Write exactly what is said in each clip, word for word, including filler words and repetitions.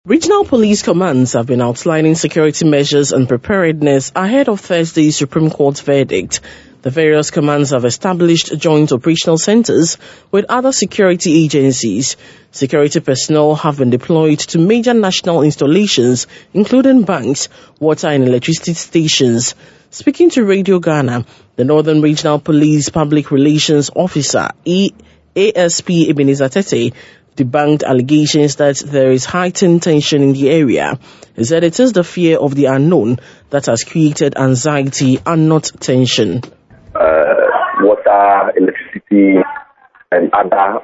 Regional police commands have been outlining security measures and preparedness ahead of Thursday's Supreme Court verdict. The various commands have established joint operational centers with other security agencies. Security personnel have been deployed to major national installations, including banks, water and electricity stations. Speaking to Radio Ghana, the Northern Regional Police Public Relations Officer, A S P Ebenezer Tete, debunked allegations that there is heightened tension in the area. He said it is the fear of the unknown that has created anxiety and not tension. Uh, water, electricity, and other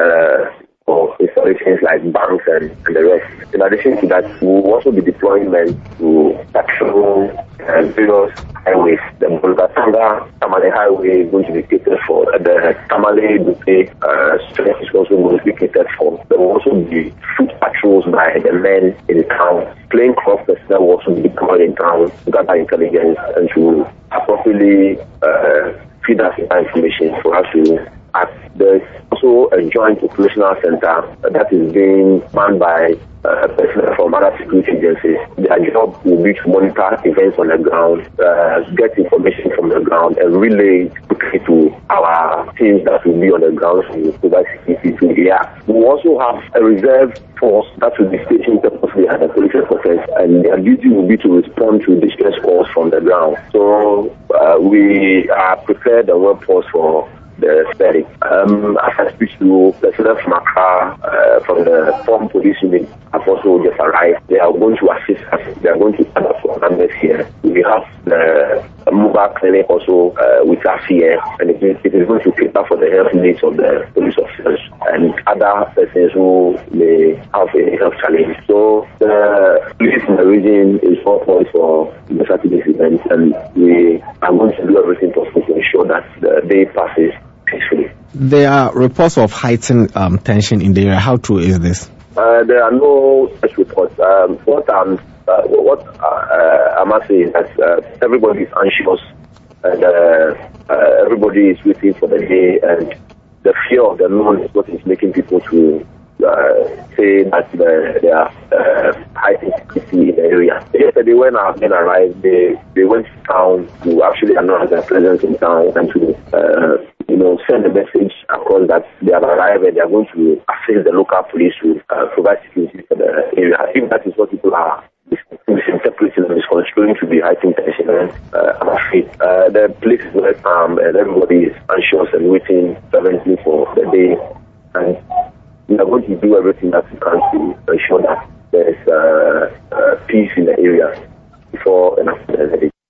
uh, installations like banks and, and the rest. In addition to that, we will also be deploying men to patrol uh, various highways. The Bolgatanga Tamale Highway is going to be catered for. The Tamale Butte uh, stretch is also going to be catered for. There will also be foot patrols by the men in town. Plain clothes personnel will also be deployed in town to gather intelligence and to appropriately uh, feed us information for us to act. There's also a joint operational center that is being manned by uh, personnel from other security agencies. Their job will be to monitor events on the ground, uh, get information from the ground, and relay it to our teams that will be on the ground to provide security to the area. We also have a reserve force that will be stationed purposely at the police headquarters, and their duty will be to respond to distress calls from the ground. So uh, we are prepared and well poised for the study. Um, as I speak to personnel from Accra, uh, from the former police unit, have also just arrived. They are going to assist us. They are going to stand up for numbers here. We have the mobile clinic also uh, with us here, and it is, it is going to cater for the health needs of the police officers and other persons who may have a health challenge. So the police in the region is all poised for the Saturday's event, and we are going to do everything possible to ensure that the day passes peacefully. There are reports of heightened um, tension in the area. How true is this? Uh, there are no such reports. Um, what I'm, uh, what uh, I must say is that uh, everybody is anxious, and uh, uh, everybody is waiting for the day, and the fear of the unknown is what is making people to uh, say that uh, there are uh, heightened security in the area. Yesterday, when our men arrived, they, they went to town to actually announce their presence in town and to uh, you know, send a message across that they have arrived and they are going to assist the local police to uh, provide security for the area. I think that is what people are misinterpreting and misconstruing to be heightened tension. And uh, I'm afraid uh, the place is very calm and everybody is anxious and waiting fervently for the day. And we are going to do everything that we can to ensure that there is uh, uh, peace in the area before and after the day.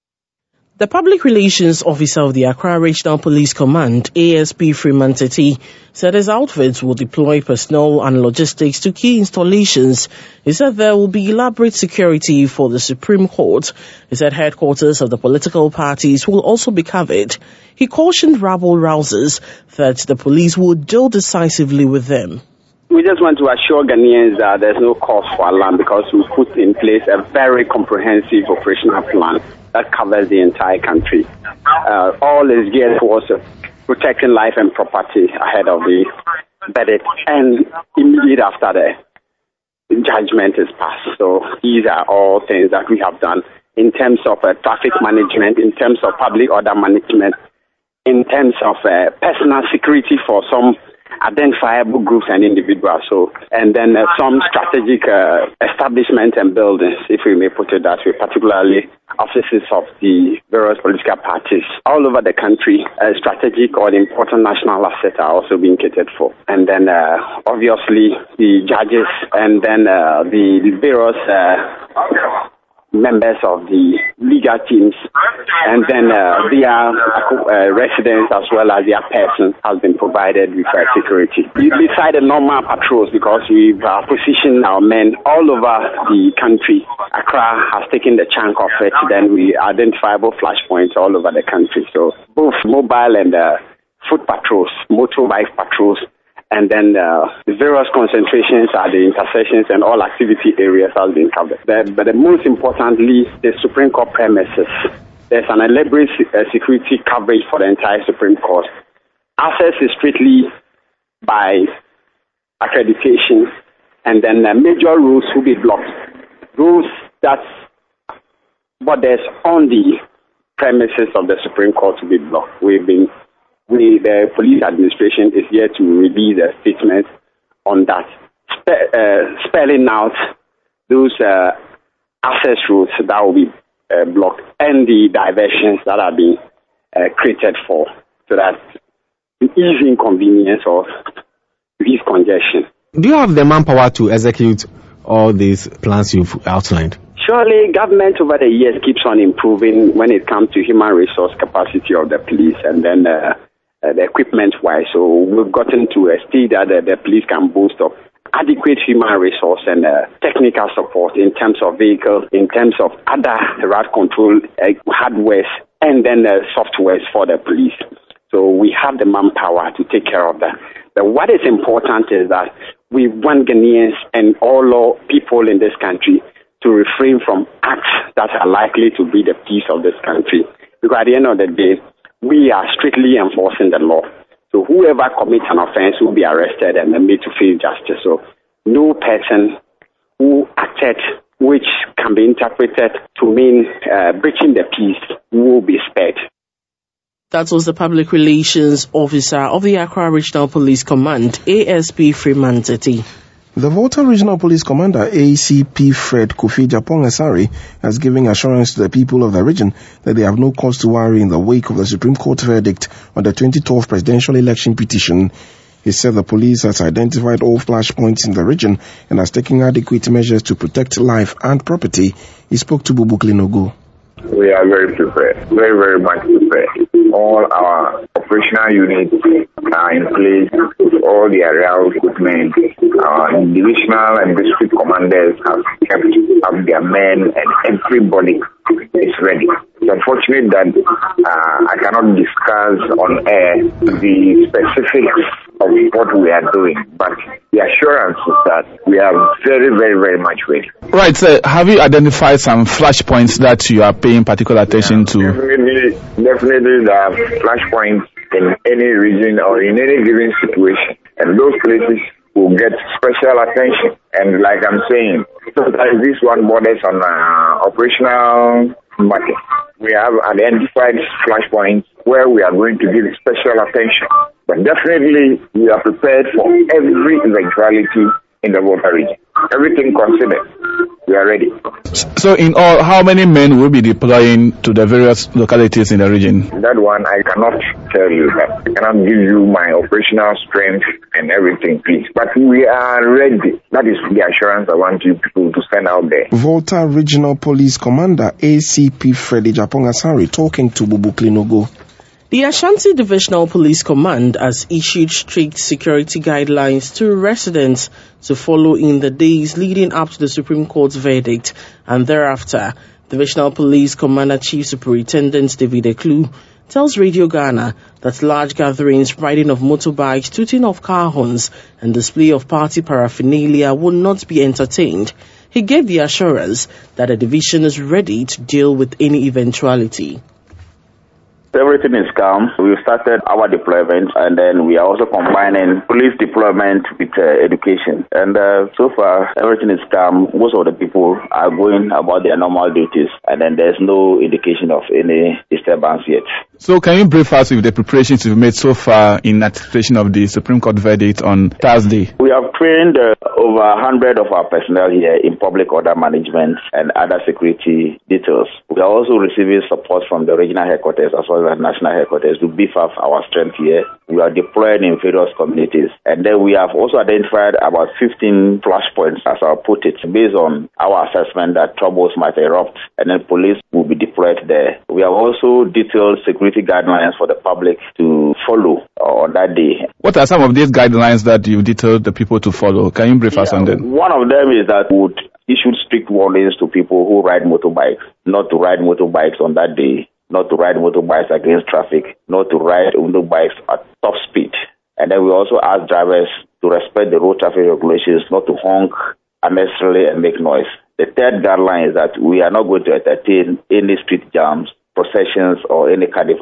The Public Relations Officer of the Accra Regional Police Command, A S P Freeman Tete, said his outfits will deploy personnel and logistics to key installations. He said there will be elaborate security for the Supreme Court. He said headquarters of the political parties will also be covered. He cautioned rabble-rousers that the police will deal decisively with them. We just want to assure Ghanaians that there's no cause for alarm because we put in place a very comprehensive operational plan that covers the entire country. Uh, all is geared towards uh, protecting life and property ahead of the verdict and immediately after the judgment is passed. So these are all things that we have done in terms of uh, traffic management, in terms of public order management, in terms of uh, personal security for some identifiable groups and individuals, so and then uh, some strategic uh, establishments and buildings, if we may put it that way, particularly offices of the various political parties all over the country. Uh, strategic or important national assets are also being catered for, and then uh, obviously the judges, and then uh, the various uh, members of the legal teams, and then uh, their uh, residents as well as their persons has been provided with uh, security. Beside the normal patrols, because we've uh, positioned our men all over the country, Accra has taken the chunk of it, then we identifiable flashpoints all over the country. So both mobile and uh, foot patrols, motorbike patrols, and then uh, the various concentrations at the intersections and all activity areas have been covered. But, but the most importantly, the Supreme Court premises. There's an elaborate uh, security coverage for the entire Supreme Court. Access is strictly by accreditation and then uh, major roads will be blocked. Roads that borders on the premises of the Supreme Court will be blocked. We've been, we, the police administration is here to release a statement on that, spe- uh, spelling out those uh, access routes that will be uh, blocked and the diversions that are being uh, created for, so that the easy inconvenience of this congestion. Do you have the manpower to execute all these plans you've outlined? Surely, government over the years keeps on improving when it comes to human resource capacity of the police and then uh, uh, the equipment-wise. So we've gotten to a stage that uh, the police can boast of adequate human resource and uh, technical support in terms of vehicles, in terms of other route control uh, hardware, and then uh, softwares for the police. So we have the manpower to take care of that. But what is important is that we want Ghanaians and all law people in this country to refrain from acts that are likely to be the peace of this country. Because at the end of the day, we are strictly enforcing the law. So whoever commits an offense will be arrested and made to face justice. So no person who acted which can be interpreted to mean uh, breaching the peace will be spared. That was the Public Relations Officer of the Accra Regional Police Command, A S P Freeman Teti. The Volta Regional Police Commander, A C P Fred Kofi Japong Asari, has given assurance to the people of the region that they have no cause to worry in the wake of the Supreme Court verdict on the twenty twelve presidential election petition. He said the police has identified all flashpoints in the region and has taken adequate measures to protect life and property. He spoke to Bubu Klinogo. We are very prepared, very, very much prepared. All our operational units are in place with all the aerial equipment. Our divisional and district commanders have kept up their men and everybody is ready. It's unfortunate that uh, I cannot discuss on air the specifics of what we are doing, but the assurance is that we are very, very, very much ready. Right, so have you identified some flashpoints that you are paying particular attention yeah, to? Definitely, definitely there are flashpoints in any region or in any given situation, and those places will get special attention. And like I'm saying, sometimes this one borders on uh, operational matter. We have identified flashpoints where we are going to give special attention. But definitely, we are prepared for every eventuality in the Volta region. Everything considered, we are ready. So in all, how many men will be deploying to the various localities in the region? That one, I cannot tell you that. I cannot give you my operational strength and everything, please. But we are ready. That is the assurance I want you people to send out there. Volta Regional Police Commander, A C P Freddy Japong Asari, talking to Bubu Klinogo. The Ashanti Divisional Police Command has issued strict security guidelines to residents to follow in the days leading up to the Supreme Court's verdict and thereafter. Divisional Police Commander Chief Superintendent David Eklu tells Radio Ghana that large gatherings, riding of motorbikes, tooting of car horns and display of party paraphernalia will not be entertained. He gave the assurance that the division is ready to deal with any eventuality. Everything is calm. We've started our deployment, and then we are also combining police deployment with uh, education. And uh, so far, everything is calm. Most of the people are going about their normal duties, and then there's no indication of any disturbance yet. So can you brief us with the preparations you've made so far in anticipation of the Supreme Court verdict on Thursday? We have trained uh, over one hundred of our personnel here in public order management and other security details. We are also receiving support from the regional headquarters as well as national headquarters to beef up our strength here. We are deployed in various communities. And then we have also identified about fifteen flashpoints, as I'll put it, based on our assessment that troubles might erupt, and then police will be deployed there. We have also detailed security guidelines for the public to follow on that day. What are some of these guidelines that you've detailed the people to follow? Can you brief yeah, us on them? One of them is that we would issue strict warnings to people who ride motorbikes, not to ride motorbikes on that day, not to ride motorbikes against traffic, not to ride motorbikes at top speed. And then we also ask drivers to respect the road traffic regulations, not to honk unnecessarily and make noise. The third guideline is that we are not going to entertain any street jams, processions, or any carnival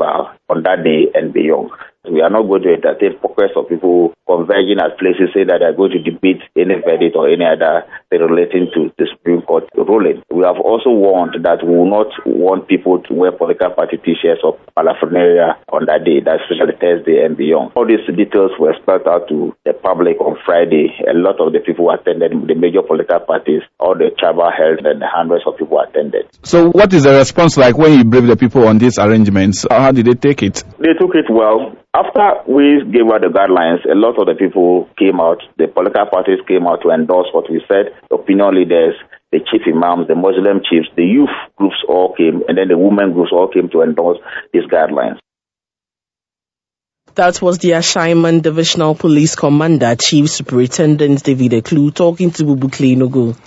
on that day and beyond. We are not going to entertain pockets of people converging at places, say that they're going to debate any verdict or any other thing relating to the Supreme Court ruling. We have also warned that we will not want people to wear political party t-shirts or paraphernalia on that day, that's especially Thursday and beyond. All these details were spelled out to the public on Friday. A lot of the people who attended, the major political parties, all the tribal health, and hundreds of people attended. So what is the response like when you brief the people on these arrangements? How did they take it? They took it well. After we gave out the guidelines, a lot of the people came out, the political parties came out to endorse what we said, the opinion leaders, the chief imams, the Muslim chiefs, the youth groups all came, and then the women groups all came to endorse these guidelines. That was the Ashaiman Divisional Police Commander, Chief Superintendent David Eklu, talking to Bubu Klenogo.